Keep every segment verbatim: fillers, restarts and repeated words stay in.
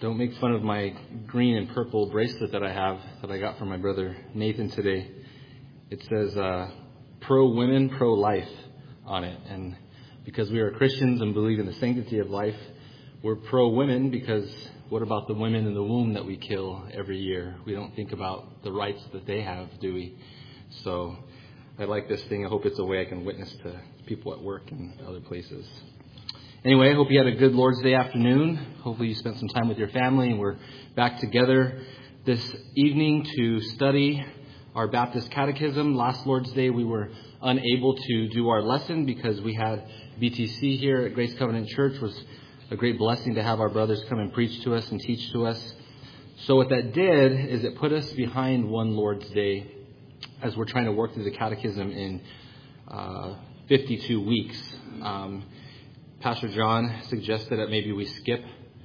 Don't make fun of my green and purple bracelet that I have that I got from my brother Nathan today. It says uh, pro-women, pro-life on it. And because we are Christians and believe in the sanctity of life, we're pro-women because what about the women in the womb that we kill every year? We don't think about the rights that they have, do we? So I like this thing. I hope it's a way I can witness to people at work and other places. Anyway, I hope you had a good Lord's Day afternoon. Hopefully you spent some time with your family, and we're back together this evening to study our Baptist Catechism. Last Lord's Day we were unable to do our lesson because we had B T C here at Grace Covenant Church. It was a great blessing to have our brothers come and preach to us and teach to us. So what that did is it put us behind one Lord's Day as we're trying to work through the Catechism in uh, fifty-two weeks. Um, Pastor John suggested that maybe we skip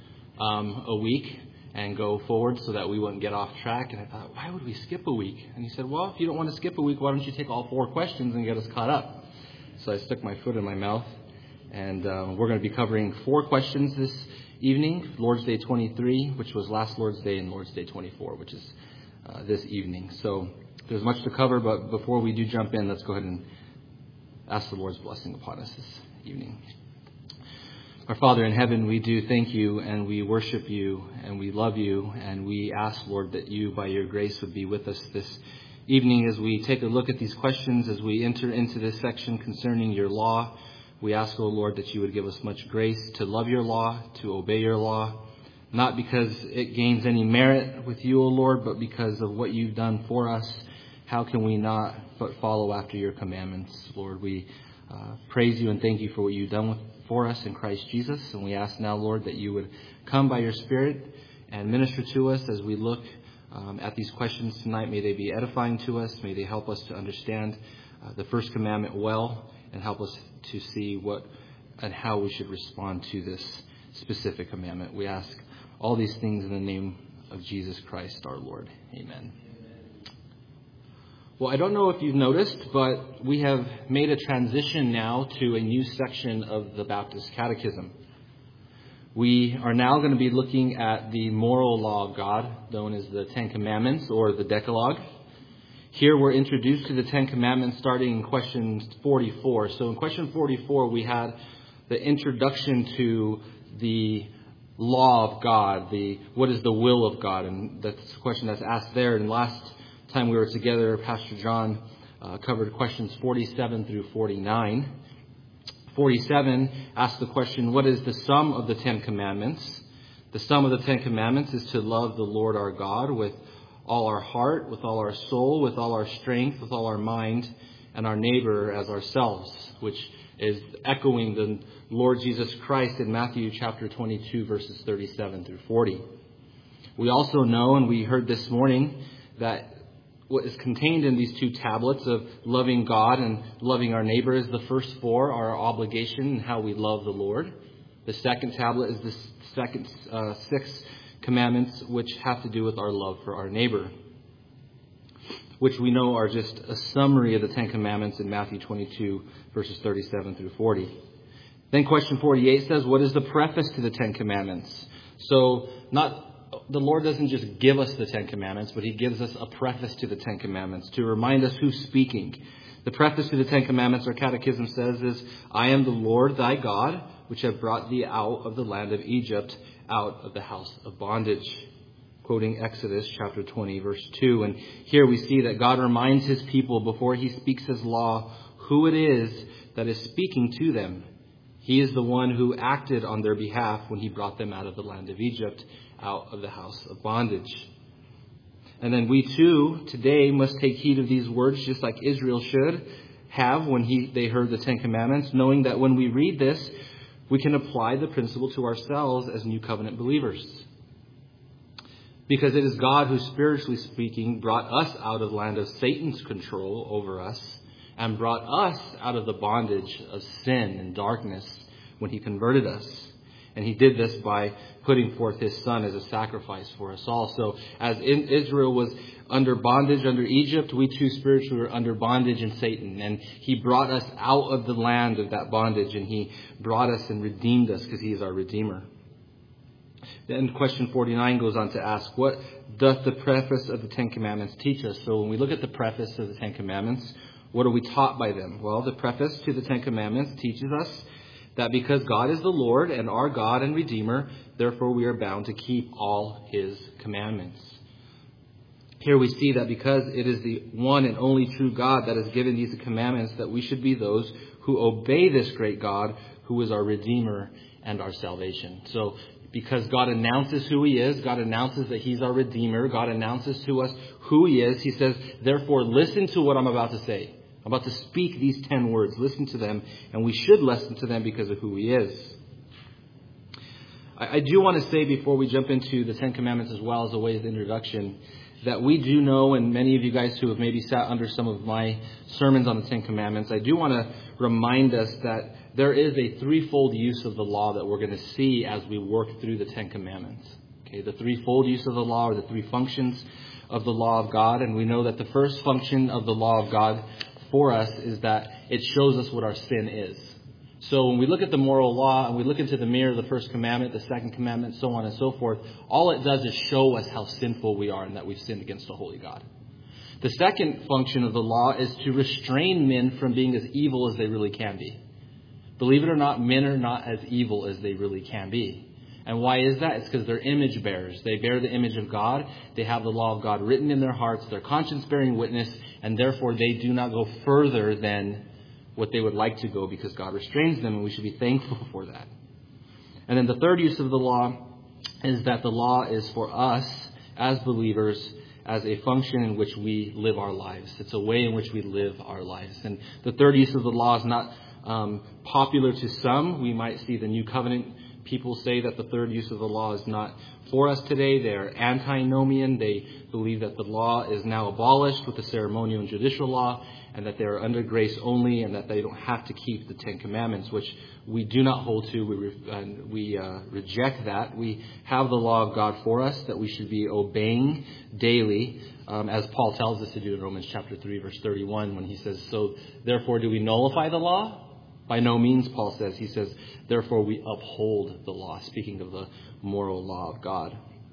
um, a week and go forward so that we wouldn't get off track. And I thought, why would we skip a week? And he said, well, if you don't want to skip a week, why don't you take all four questions and get us caught up? So I stuck my foot in my mouth. And um, we're going to be covering four questions this evening. Lord's Day twenty-three, which was last Lord's Day, and Lord's Day twenty-four, which is uh, this evening. So there's much to cover, but before we do jump in, let's go ahead and ask the Lord's blessing upon us this evening. Our Father in heaven, we do thank you, and we worship you, and we love you, and we ask, Lord, that you, by your grace, would be with us this evening as we take a look at these questions, as we enter into this section concerning your law. We ask, O Lord, that you would give us much grace to love your law, to obey your law, not because it gains any merit with you, O Lord, but because of what you've done for us. How can we not but follow after your commandments, Lord? We uh, praise you and thank you for what you've done with for us in Christ Jesus. And we ask now, Lord, that you would come by your Spirit and minister to us as we look um, at these questions tonight. May they be edifying to us. May they help us to understand uh, the first commandment well and help us to see what and how we should respond to this specific commandment. We ask all these things in the name of Jesus Christ, our Lord. Amen. Well, I don't know if you've noticed, but we have made a transition now to a new section of the Baptist Catechism. We are now going to be looking at the moral law of God, known as the Ten Commandments or the Decalogue. Here we're introduced to the Ten Commandments starting in question forty-four. So in question forty-four, we had the introduction to the law of God, the what is the will of God, and that's a question that's asked there. And last time we were together, Pastor John uh, covered questions forty-seven through forty-nine. forty-seven asked the question, what is the sum of the Ten Commandments? The sum of the Ten Commandments is to love the Lord our God with all our heart, with all our soul, with all our strength, with all our mind, and our neighbor as ourselves, which is echoing the Lord Jesus Christ in Matthew chapter twenty-two, verses thirty-seven through forty. We also know, and we heard this morning, that what is contained in these two tablets of loving God and loving our neighbor is the first four, our obligation and how we love the Lord. The second tablet is the second uh, six commandments, which have to do with our love for our neighbor, which we know are just a summary of the Ten Commandments in Matthew twenty-two, verses thirty-seven through forty. Then question forty-eight says, what is the preface to the Ten Commandments? So not the Lord doesn't just give us the Ten Commandments, but he gives us a preface to the Ten Commandments to remind us who's speaking. The preface to the Ten Commandments, our catechism says, is, I am the Lord thy God, which have brought thee out of the land of Egypt, out of the house of bondage. Quoting Exodus chapter twenty, verse two. And here we see that God reminds his people before he speaks his law who it is that is speaking to them. He is the one who acted on their behalf when he brought them out of the land of Egypt, out of the house of bondage. And then we too today must take heed of these words, just like Israel should have when he they heard the Ten Commandments, knowing that when we read this, we can apply the principle to ourselves as New Covenant believers. Because it is God who, spiritually speaking, brought us out of the land of Satan's control over us and brought us out of the bondage of sin and darkness when he converted us. And he did this by putting forth his son as a sacrifice for us all. So as in Israel was under bondage under Egypt, we too spiritually were under bondage in Satan. And he brought us out of the land of that bondage, and he brought us and redeemed us because he is our Redeemer. Then question forty-nine goes on to ask, what doth the preface of the Ten Commandments teach us? So when we look at the preface of the Ten Commandments, what are we taught by them? Well, the preface to the Ten Commandments teaches us that because God is the Lord and our God and Redeemer, therefore we are bound to keep all His commandments. Here we see that because it is the one and only true God that has given these commandments, that we should be those who obey this great God who is our Redeemer and our salvation. So because God announces who He is, God announces that He's our Redeemer, God announces to us who He is, He says, therefore listen to what I'm about to say. I'm about to speak these ten words. Listen to them, and we should listen to them because of who He is. I, I do want to say before we jump into the Ten Commandments as well as a way of introduction, that we do know, and many of you guys who have maybe sat under some of my sermons on the Ten Commandments, I do want to remind us that there is a threefold use of the law that we're going to see as we work through the Ten Commandments. Okay, the threefold use of the law, or the three functions of the law of God. And we know that the first function of the law of God for us is that it shows us what our sin is. So when we look at the moral law and we look into the mirror of the first commandment, the second commandment, so on and so forth, all it does is show us how sinful we are and that we've sinned against a holy God. The second function of the law is to restrain men from being as evil as they really can be. Believe it or not, men are not as evil as they really can be. And why is that? It's because they're image bearers. They bear the image of God. They have the law of God written in their hearts. They're conscience bearing witness. And therefore they do not go further than what they would like to go because God restrains them. And we should be thankful for that. And then the third use of the law is that the law is for us as believers as a function in which we live our lives. It's a way in which we live our lives. And the third use of the law is not um, popular to some. We might see the New Covenant people say that the third use of the law is not for us today. They're antinomian. They believe that the law is now abolished with the ceremonial and judicial law, and that they are under grace only, and that they don't have to keep the Ten Commandments, which we do not hold to. We re- uh, we uh, reject that. We have the law of God for us that we should be obeying daily, um, as Paul tells us to do in Romans chapter three, verse thirty-one, when he says, so therefore do we nullify the law? By no means, Paul says. He says, therefore we uphold the law, speaking of the moral law of God.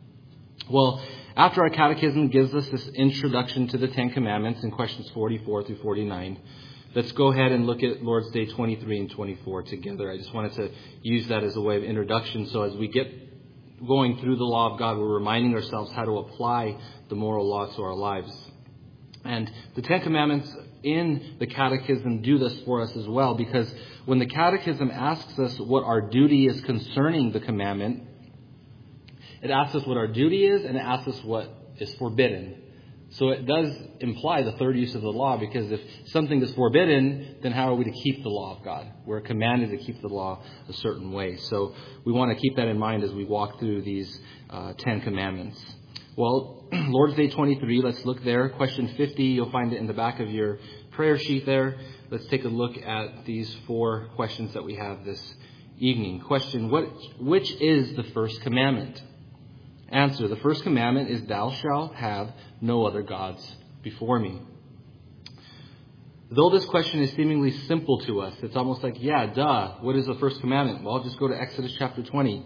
Well, after our catechism gives us this introduction to the Ten Commandments in questions forty-four through forty-nine, let's go ahead and look at Lord's Day twenty-three and twenty-four together. I just wanted to use that as a way of introduction. So as we get going through the law of God, we're reminding ourselves how to apply the moral law to our lives. And the Ten Commandments in the Catechism do this for us as well, because when the Catechism asks us what our duty is concerning the commandment, it asks us what our duty is, and it asks us what is forbidden. So it does imply the third use of the law, because if something is forbidden, then how are we to keep the law of God? We're commanded to keep the law a certain way. So we want to keep that in mind as we walk through these uh, Ten Commandments. Well, Lord's Day twenty-three, let's look there. Question fifty, you'll find it in the back of your prayer sheet there. Let's take a look at these four questions that we have this evening. Question, what, which is the first commandment? Answer, the first commandment is, thou shalt have no other gods before me. Though this question is seemingly simple to us, it's almost like, yeah, duh, what is the first commandment? Well, just go to Exodus chapter twenty.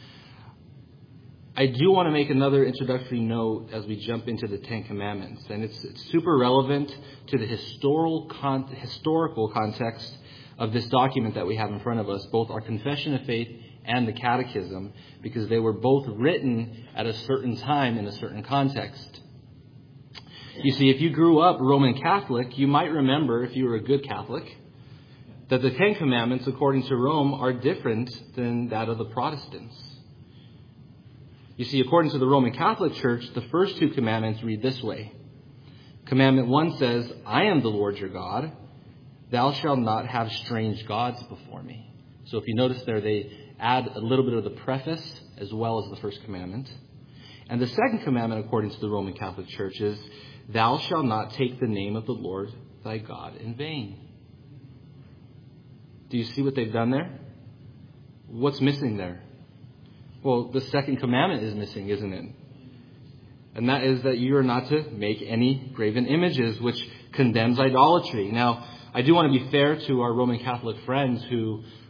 I do want to make another introductory note as we jump into the Ten Commandments, and it's, it's super relevant to the historical con- historical context of this document that we have in front of us, both our Confession of Faith and the Catechism, because they were both written at a certain time in a certain context. You see, if you grew up Roman Catholic, you might remember, if you were a good Catholic, that the Ten Commandments, according to Rome, are different than that of the Protestants. You see, according to the Roman Catholic Church, the first two commandments read this way. Commandment one says, I am the Lord your God. Thou shalt not have strange gods before me. So if you notice there, they add a little bit of the preface as well as the first commandment. And the second commandment, according to the Roman Catholic Church, is, thou shalt not take the name of the Lord thy God in vain. Do you see what they've done there? What's missing there? Well, the second commandment is missing, isn't it? And that is that you are not to make any graven images, which condemns idolatry. Now, I do want to be fair to our Roman Catholic friends who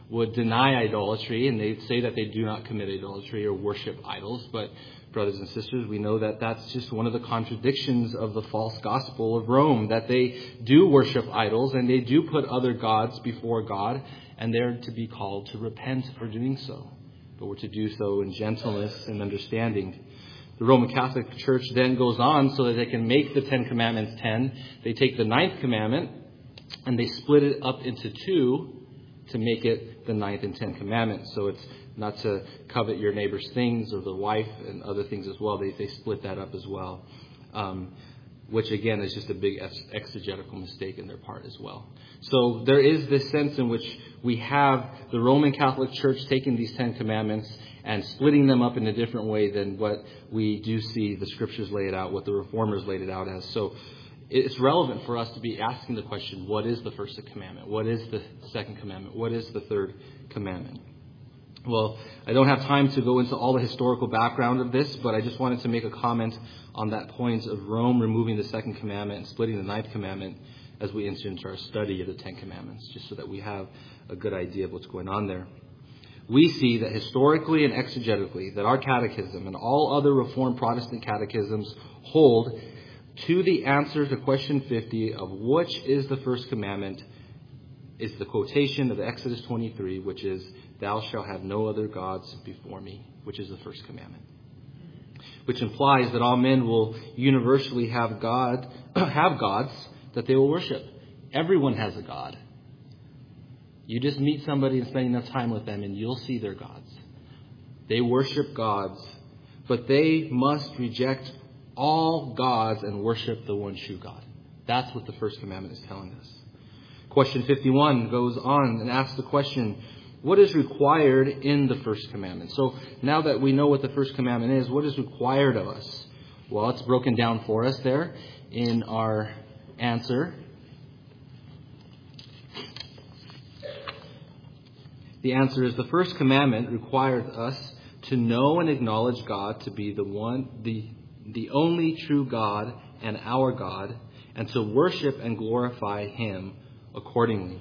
would deny idolatry, and they'd say that they do not commit idolatry or worship idols. But brothers and sisters, we know that that's just one of the contradictions of the false gospel of Rome, that they do worship idols and they do put other gods before God, and they're to be called to repent for doing so. But we're to do so in gentleness and understanding. The Roman Catholic Church then goes on so that they can make the Ten Commandments ten. They take the ninth commandment and they split it up into two to make it the ninth and tenth commandments. So it's not to covet your neighbor's things or the wife and other things as well. They they split that up as well, um, which again is just a big exegetical mistake in their part as well. So there is this sense in which we have the Roman Catholic Church taking these Ten Commandments and splitting them up in a different way than what we do see the Scriptures lay it out, what the Reformers laid it out as. So it's relevant for us to be asking the question, what is the first commandment? What is the second commandment? What is the third commandment? Well, I don't have time to go into all the historical background of this, but I just wanted to make a comment on that point of Rome removing the second commandment and splitting the ninth commandment as we enter into our study of the Ten Commandments, just so that we have a good idea of what's going on there. We see that historically and exegetically that our catechism and all other Reformed Protestant catechisms hold to the answer to question fifty of which is the first commandment is the quotation of Exodus twenty-three, which is, "Thou shalt have no other gods before me," which is the first commandment. Which implies that all men will universally have God, have gods that they will worship. Everyone has a God. You just meet somebody and spend enough time with them and you'll see their gods. They worship gods, but they must reject all gods and worship the one true God. That's what the first commandment is telling us. Question fifty-one goes on and asks the question, what is required in the first commandment? So now that we know what the first commandment is, what is required of us? Well, it's broken down for us there in our answer. The answer is the first commandment requires us to know and acknowledge God to be the one, the, the only true God and our God, and to worship and glorify Him accordingly.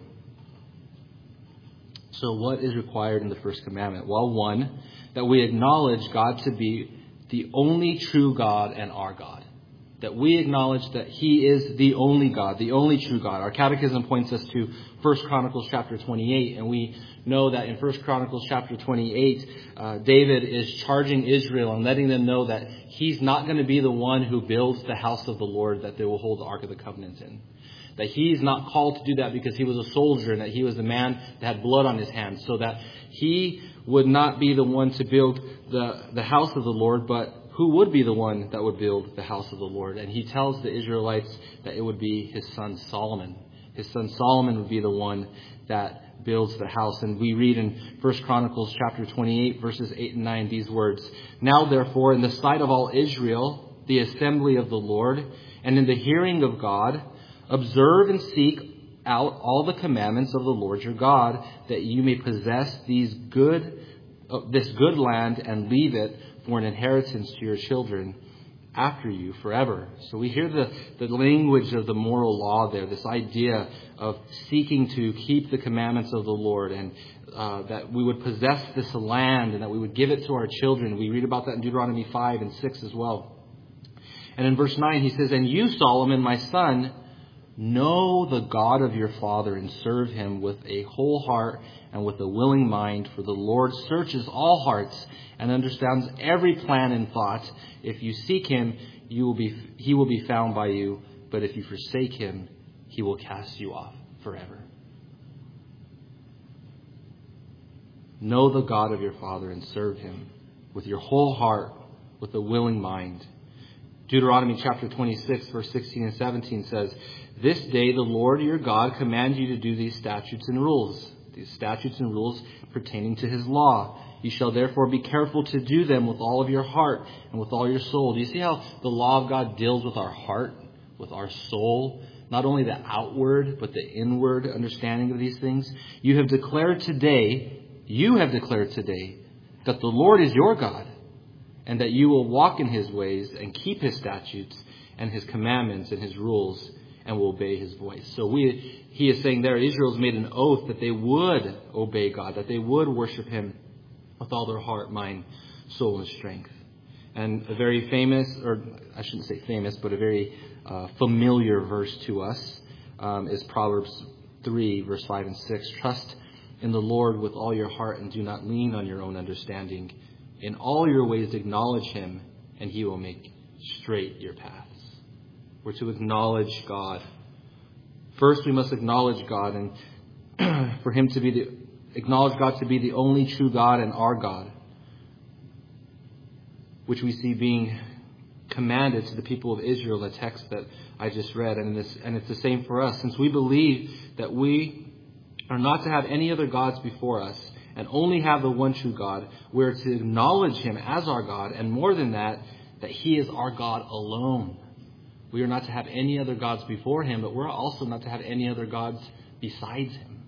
So what is required in the first commandment? Well, one, that we acknowledge God to be the only true God and our God. That we acknowledge that He is the only God, the only true God. Our catechism points us to First Chronicles chapter twenty-eight, and we know that in First Chronicles chapter twenty-eight, uh, David is charging Israel and letting them know that he's not going to be the one who builds the house of the Lord that they will hold the Ark of the Covenant in. That he's not called to do that because he was a soldier and that he was a man that had blood on his hands. So that he would not be the one to build the, the house of the Lord, but who would be the one that would build the house of the Lord? And he tells the Israelites that it would be his son Solomon. His son Solomon would be the one that builds the house. And we read in First Chronicles chapter twenty-eight, verses eight and nine, these words, "Now therefore, in the sight of all Israel, the assembly of the Lord, and in the hearing of God, observe and seek out all the commandments of the Lord your God, that you may possess these good, uh, this good land and leave it for an inheritance to your children after you forever." So we hear the, the language of the moral law there, this idea of seeking to keep the commandments of the Lord, and uh, that we would possess this land and that we would give it to our children. We read about that in Deuteronomy five and six as well. And in verse nine he says, "And you, Solomon, my son, know the God of your father and serve Him with a whole heart and with a willing mind, for the Lord searches all hearts and understands every plan and thought. If you seek Him, you will be, He will be found by you, but if you forsake Him, He will cast you off forever." Know the God of your father and serve Him with your whole heart, with a willing mind. Deuteronomy chapter twenty-six, verse sixteen and seventeen says, "This day the Lord your God commands you to do these statutes and rules," these statutes and rules pertaining to His law. "You shall therefore be careful to do them with all of your heart and with all your soul." Do you see how the law of God deals with our heart, with our soul? Not only the outward, but the inward understanding of these things. "You have declared today, you have declared today, that the Lord is your God, and that you will walk in His ways and keep His statutes and His commandments and His rules, and will obey his voice. So we, he is saying there, Israel's made an oath that they would obey God, that they would worship him with all their heart, mind, soul, and strength. And a very famous, or I shouldn't say famous, but a very uh, familiar verse to us um, is Proverbs three, verse five and six. Trust in the Lord with all your heart and do not lean on your own understanding. In all your ways acknowledge him, and he will make straight your paths. We're to acknowledge God. First, we must acknowledge God, and for him to be the acknowledge God to be the only true God and our God, which we see being commanded to the people of Israel in the text that I just read. And, this, and it's the same for us. Since we believe that we are not to have any other gods before us and only have the one true God, we're to acknowledge him as our God. And more than that, that he is our God alone. We are not to have any other gods before him, but we're also not to have any other gods besides him.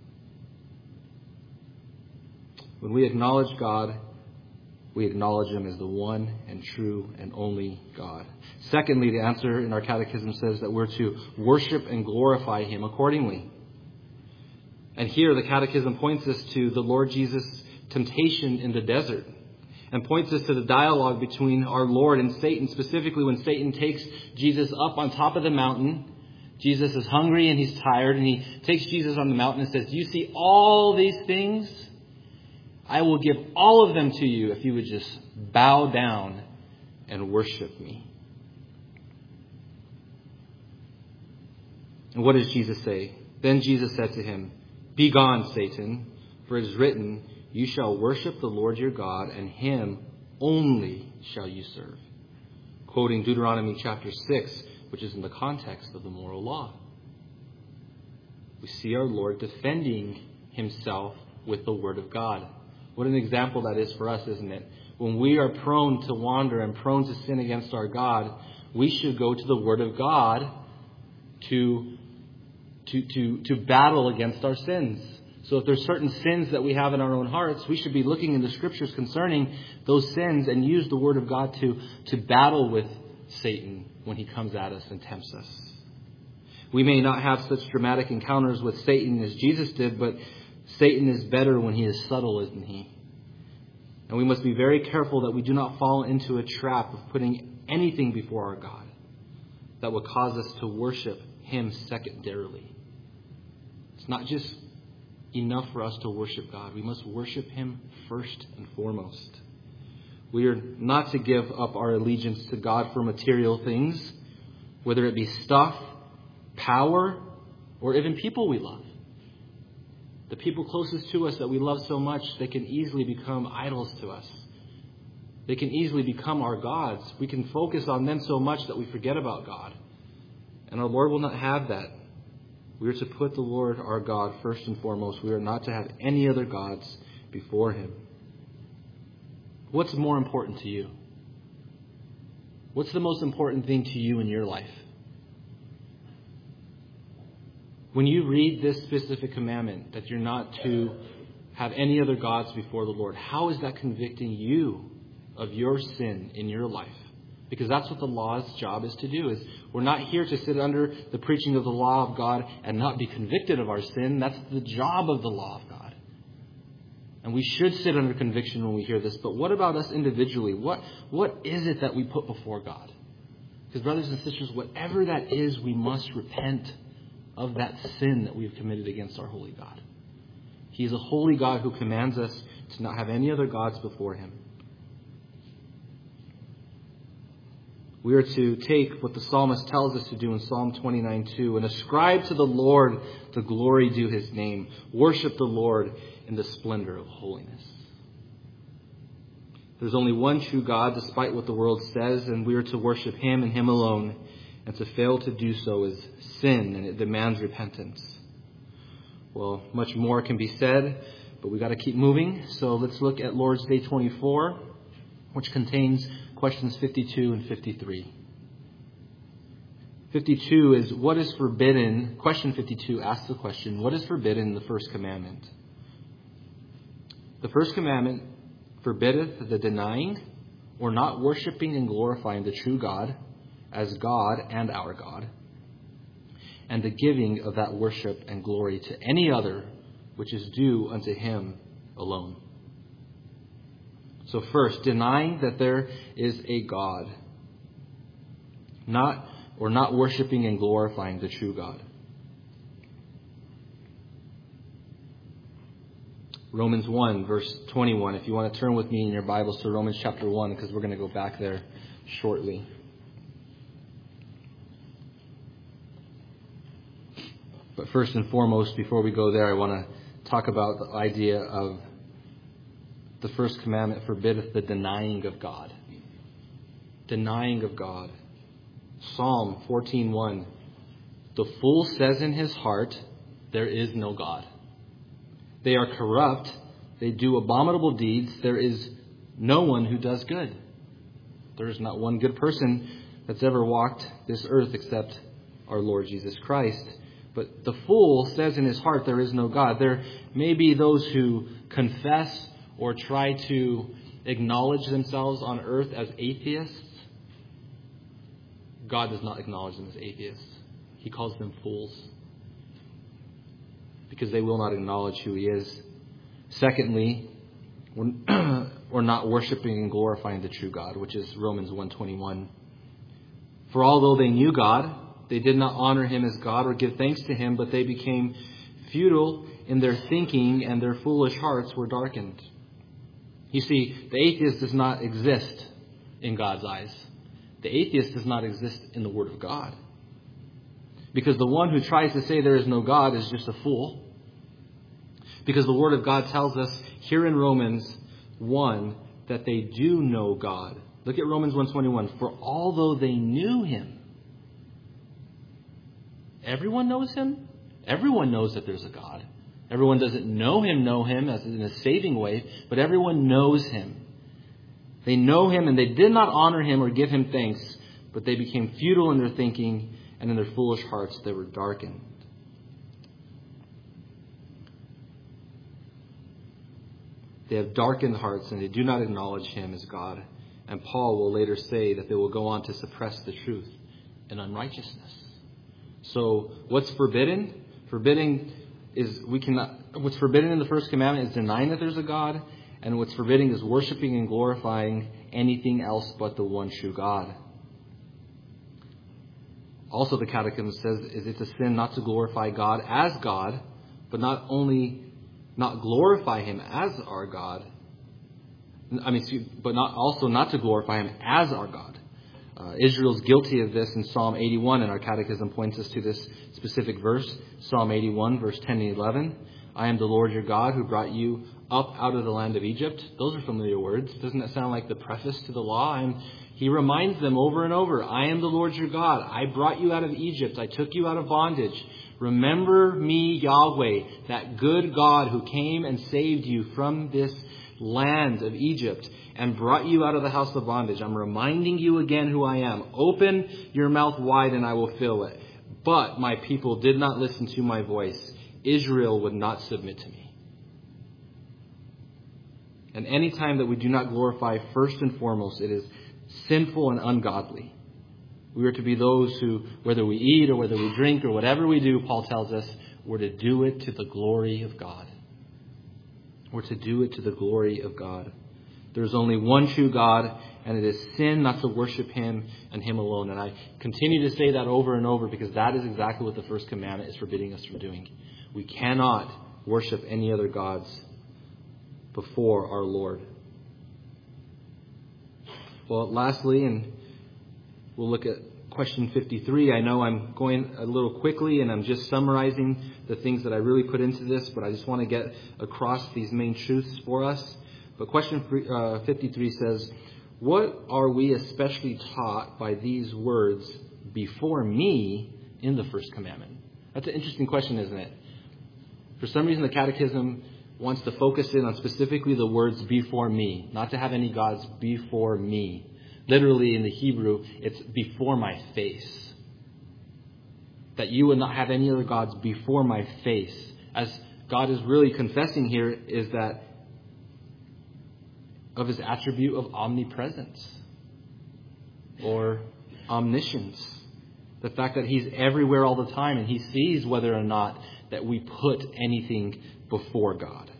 When we acknowledge God, we acknowledge him as the one and true and only God. Secondly, the answer in our catechism says that we're to worship and glorify him accordingly. And here the catechism points us to the Lord Jesus' temptation in the desert and points us to the dialogue between our Lord and Satan, specifically when Satan takes Jesus up on top of the mountain. Jesus is hungry and he's tired, and he takes Jesus on the mountain and says, "Do you see all these things? I will give all of them to you if you would just bow down and worship me." And what does Jesus say? Then Jesus said to him, "Begone, Satan, for it is written, you shall worship the Lord your God, and him only shall you serve." Quoting Deuteronomy chapter six, which is in the context of the moral law. We see our Lord defending himself with the word of God. What an example that is for us, isn't it? When we are prone to wander and prone to sin against our God, we should go to the word of God to, to, to, to battle against our sins. So if there's certain sins that we have in our own hearts, we should be looking in the scriptures concerning those sins and use the word of God to, to battle with Satan when he comes at us and tempts us. We may not have such dramatic encounters with Satan as Jesus did, but Satan is better when he is subtle, isn't he? And we must be very careful that we do not fall into a trap of putting anything before our God that will cause us to worship him secondarily. It's not just enough for us to worship God. We must worship him first and foremost. We are not to give up our allegiance to God for material things, whether it be stuff, power, or even people we love. The people closest to us that we love so much, they can easily become idols to us. They can easily become our gods. We can focus on them so much that we forget about God. And our Lord will not have that. We are to put the Lord our God first and foremost. We are not to have any other gods before him. What's more important to you? What's the most important thing to you in your life? When you read this specific commandment that you're not to have any other gods before the Lord, how is that convicting you of your sin in your life? Because that's what the law's job is to do. Is we're not here to sit under the preaching of the law of God and not be convicted of our sin. That's the job of the law of God. And we should sit under conviction when we hear this. But what about us individually? What What is it that we put before God? Because brothers and sisters, whatever that is, we must repent of that sin that we have committed against our holy God. He is a holy God who commands us to not have any other gods before him. We are to take what the psalmist tells us to do in Psalm twenty-nine two and ascribe to the Lord the glory due his name. Worship the Lord in the splendor of holiness. There's only one true God, despite what the world says, and we are to worship him and him alone. And to fail to do so is sin, and it demands repentance. Well, much more can be said, but we've got to keep moving. So let's look at Lord's Day twenty-four, which contains questions fifty-two and fifty-three. fifty-two is, what is forbidden? Question fifty-two asks the question, what is forbidden in the first commandment? The first commandment forbiddeth the denying or not worshiping and glorifying the true God as God and our God, and the giving of that worship and glory to any other which is due unto him alone. So first, denying that there is a God, not or not worshiping and glorifying the true God. Romans one, verse twenty-one. If you want to turn with me in your Bibles to Romans chapter one, because we're going to go back there shortly. But first and foremost, before we go there, I want to talk about the idea of the first commandment forbiddeth the denying of God. Denying of God. Psalm fourteen one. The fool says in his heart, there is no God. They are corrupt. They do abominable deeds. There is no one who does good. There is not one good person that's ever walked this earth except our Lord Jesus Christ. But the fool says in his heart, there is no God. There may be those who confess or try to acknowledge themselves on earth as atheists. God does not acknowledge them as atheists. He calls them fools, because they will not acknowledge who he is. Secondly, we're not worshiping and glorifying the true God, which is Romans one twenty-one. For although they knew God, they did not honor him as God or give thanks to him, but they became futile in their thinking, and their foolish hearts were darkened. You see, the atheist does not exist in God's eyes. The atheist does not exist in the Word of God. Because the one who tries to say there is no God is just a fool. Because the Word of God tells us here in Romans one that they do know God. Look at Romans one twenty-one. For although they knew him. Everyone knows him. Everyone knows that there's a God. Everyone doesn't know him, know him as in a saving way, but everyone knows him. They know him, and they did not honor him or give him thanks, but they became futile in their thinking, and in their foolish hearts they were darkened. They have darkened hearts, and they do not acknowledge him as God. And Paul will later say that they will go on to suppress the truth in unrighteousness. So what's forbidden? Forbidding is we cannot. What's forbidden in the first commandment is denying that there's a God, and what's forbidding is worshiping and glorifying anything else but the one true God. Also, the Catechism says is it's a sin not to glorify God as God, but not only not glorify him as our God. I mean, but not also not to glorify him as our God. Uh, Israel's guilty of this in Psalm eighty-one, and our Catechism points us to this specific verse, Psalm eighty-one, verse ten and eleven. I am the Lord your God who brought you up out of the land of Egypt. Those are familiar words. Doesn't that sound like the preface to the law? I'm, he reminds them over and over, I am the Lord your God. I brought you out of Egypt. I took you out of bondage. Remember me, Yahweh, that good God who came and saved you from this land of Egypt and brought you out of the house of bondage. I'm reminding you again who I am. Open your mouth wide and I will fill it. But my people did not listen to my voice. Israel would not submit to me. And any time that we do not glorify first and foremost, it is sinful and ungodly. We are to be those who, whether we eat or whether we drink or whatever we do, Paul tells us, we're to do it to the glory of God. We're to do it to the glory of God. There's only one true God, and it is sin not to worship him and him alone. And I continue to say that over and over because that is exactly what the first commandment is forbidding us from doing. We cannot worship any other gods before our Lord. Well, lastly, and we'll look at question fifty-three. I know I'm going a little quickly and I'm just summarizing the things that I really put into this, but I just want to get across these main truths for us. But question fifty-three says, what are we especially taught by these words, before me, in the first commandment? That's an interesting question, isn't it? For some reason, the Catechism wants to focus in on specifically the words before me, not to have any gods before me. Literally in the Hebrew, it's before my face. That you would not have any other gods before my face. As God is really confessing here is that of his attribute of omnipresence or omniscience. The fact that He's everywhere all the time and He sees whether or not that we put anything before God.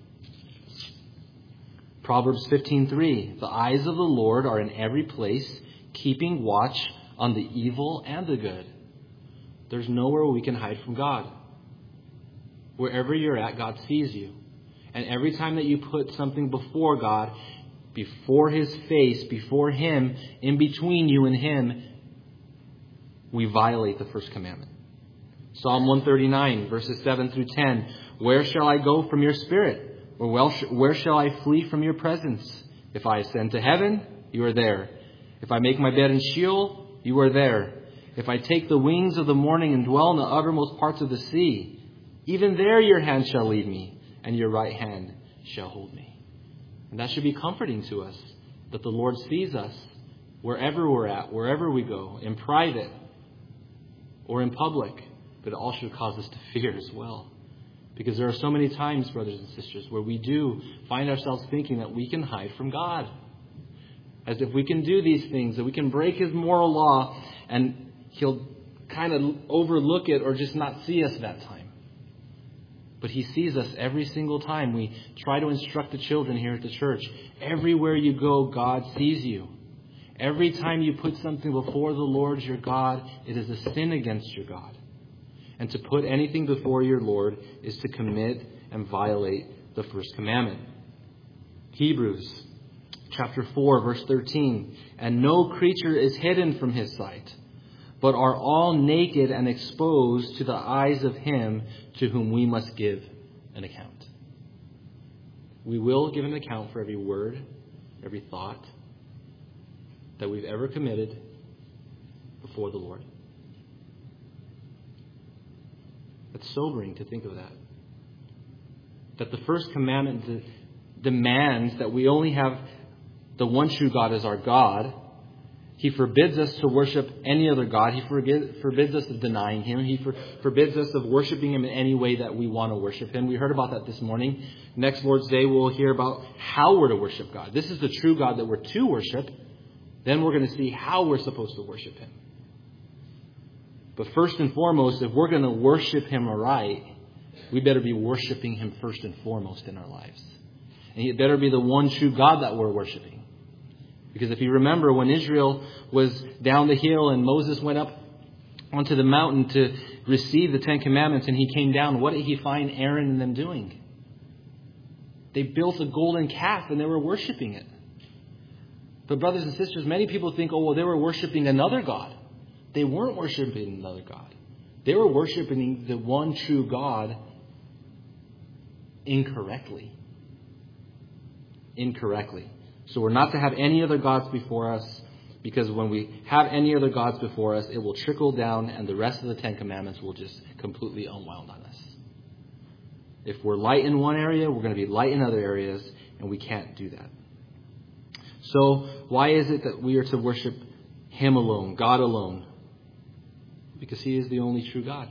Proverbs fifteen three. The eyes of the Lord are in every place, keeping watch on the evil and the good. There's nowhere we can hide from God. Wherever you're at, God sees you. And every time that you put something before God, before His face, before Him, in between you and Him, we violate the first commandment. Psalm one thirty-nine, verses seven through ten. Where shall I go from your spirit? Or where shall I flee from your presence? If I ascend to heaven, you are there. If I make my bed in Sheol, you are there. If I take the wings of the morning and dwell in the uttermost parts of the sea, even there your hand shall lead me, and your right hand shall hold me. And that should be comforting to us, that the Lord sees us wherever we're at, wherever we go, in private or in public. But it all should cause us to fear as well. Because there are so many times, brothers and sisters, where we do find ourselves thinking that we can hide from God. As if we can do these things, that we can break His moral law and He'll kind of overlook it or just not see us that time. But He sees us every single time. We try to instruct the children here at the church. Everywhere you go, God sees you. Every time you put something before the Lord your God, it is a sin against your God. And to put anything before your Lord is to commit and violate the first commandment. Hebrews chapter four, verse thirteen. And no creature is hidden from His sight, but are all naked and exposed to the eyes of Him to whom we must give an account. We will give an account for every word, every thought that we've ever committed before the Lord. It's sobering to think of that. That the first commandment de- demands that we only have the one true God as our God. He forbids us to worship any other God. He forbids, forbids us of denying Him. He for, forbids us of worshiping Him in any way that we want to worship Him. We heard about that this morning. Next Lord's Day, we'll hear about how we're to worship God. This is the true God that we're to worship. Then we're going to see how we're supposed to worship Him. But first and foremost, if we're going to worship Him aright, we better be worshiping Him first and foremost in our lives. And it better be the one true God that we're worshiping. Because if you remember, when Israel was down the hill and Moses went up onto the mountain to receive the Ten Commandments and he came down, what did he find Aaron and them doing? They built a golden calf and they were worshiping it. But brothers and sisters, many people think, oh, well, they were worshiping another God. They weren't worshiping another God. They were worshiping the one true God incorrectly. Incorrectly. So we're not to have any other gods before us, because when we have any other gods before us, it will trickle down and the rest of the Ten Commandments will just completely unwound on us. If we're light in one area, we're going to be light in other areas, and we can't do that. So why is it that we are to worship Him alone, God alone? Because He is the only true God.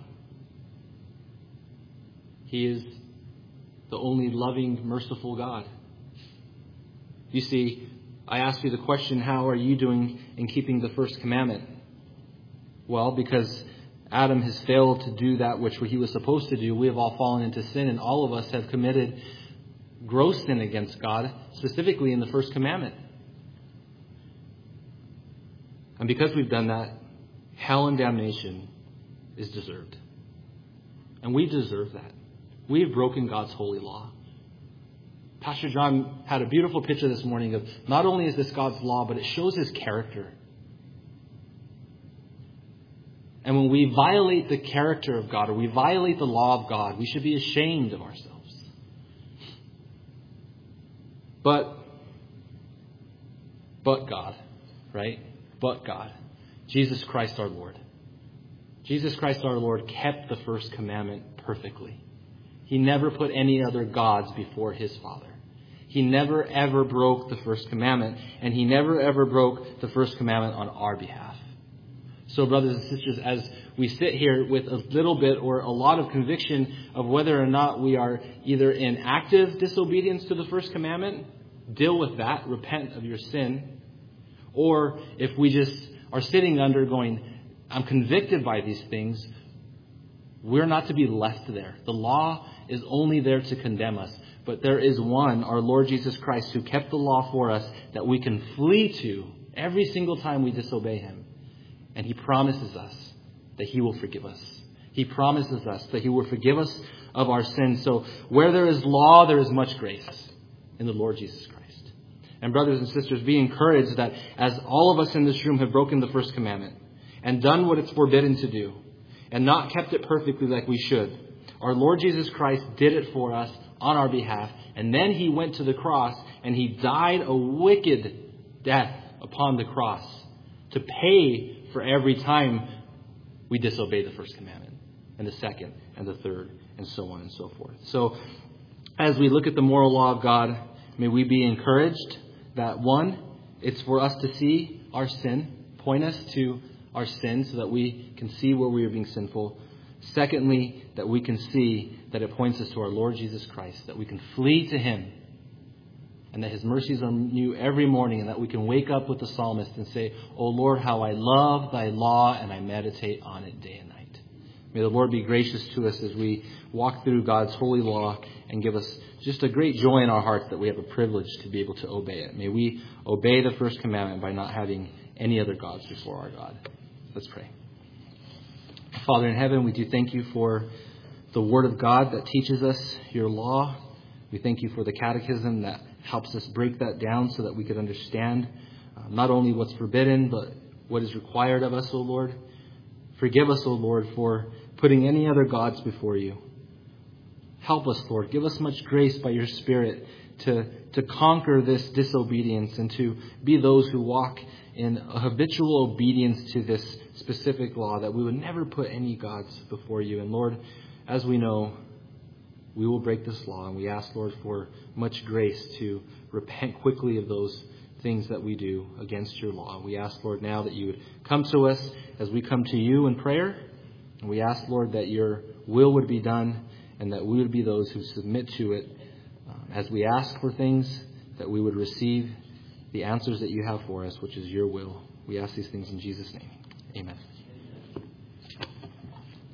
He is the only loving, merciful God. You see, I asked you the question, how are you doing in keeping the first commandment? Well, because Adam has failed to do that which he was supposed to do, we have all fallen into sin, and all of us have committed gross sin against God, specifically in the first commandment. And because we've done that, hell and damnation is deserved. And we deserve that. We have broken God's holy law. Pastor John had a beautiful picture this morning of not only is this God's law, but it shows His character. And when we violate the character of God, or we violate the law of God, we should be ashamed of ourselves. But, but God, right? But God. Jesus Christ our Lord. Jesus Christ our Lord kept the first commandment perfectly. He never put any other gods before His Father. He never ever broke the first commandment, and He never ever broke the first commandment on our behalf. So brothers and sisters, as we sit here with a little bit or a lot of conviction of whether or not we are either in active disobedience to the first commandment, deal with that, repent of your sin. Or if we just are sitting under going, I'm convicted by these things, we're not to be left there. The law is only there to condemn us. But there is one, our Lord Jesus Christ, who kept the law for us that we can flee to every single time we disobey him. And he promises us that he will forgive us. He promises us that he will forgive us of our sins. So where there is law, there is much grace in the Lord Jesus Christ. And brothers and sisters, be encouraged that as all of us in this room have broken the first commandment and done what it's forbidden to do and not kept it perfectly like we should, our Lord Jesus Christ did it for us on our behalf. And then he went to the cross and he died a wicked death upon the cross to pay for every time we disobey the first commandment and the second and the third and so on and so forth. So as we look at the moral law of God, may we be encouraged that one, it's for us to see our sin, point us to our sin so that we can see where we are being sinful. Secondly, that we can see that it points us to our Lord Jesus Christ, that we can flee to him and that his mercies are new every morning, and that we can wake up with the psalmist and say, "O Lord, how I love thy law, and I meditate on it day and night." May the Lord be gracious to us as we walk through God's holy law and give us just a great joy in our hearts that we have a privilege to be able to obey it. May we obey the first commandment by not having any other gods before our God. Let's pray. Father in heaven, we do thank you for the Word of God that teaches us your law. We thank you for the catechism that helps us break that down so that we could understand uh, not only what's forbidden, but what is required of us, O Lord. Forgive us, O Lord, for putting any other gods before you. Help us, Lord. Give us much grace by your Spirit to, to conquer this disobedience and to be those who walk in a habitual obedience to this specific law, that we would never put any gods before you. And Lord, as we know, we will break this law, and we ask, Lord, for much grace to repent quickly of those things that we do against your law. We ask, Lord, now that you would come to us as we come to you in prayer. And we ask, Lord, that your will would be done and that we would be those who submit to it. Um, as we ask for things, that we would receive the answers that you have for us, which is your will. We ask these things in Jesus' name. Amen.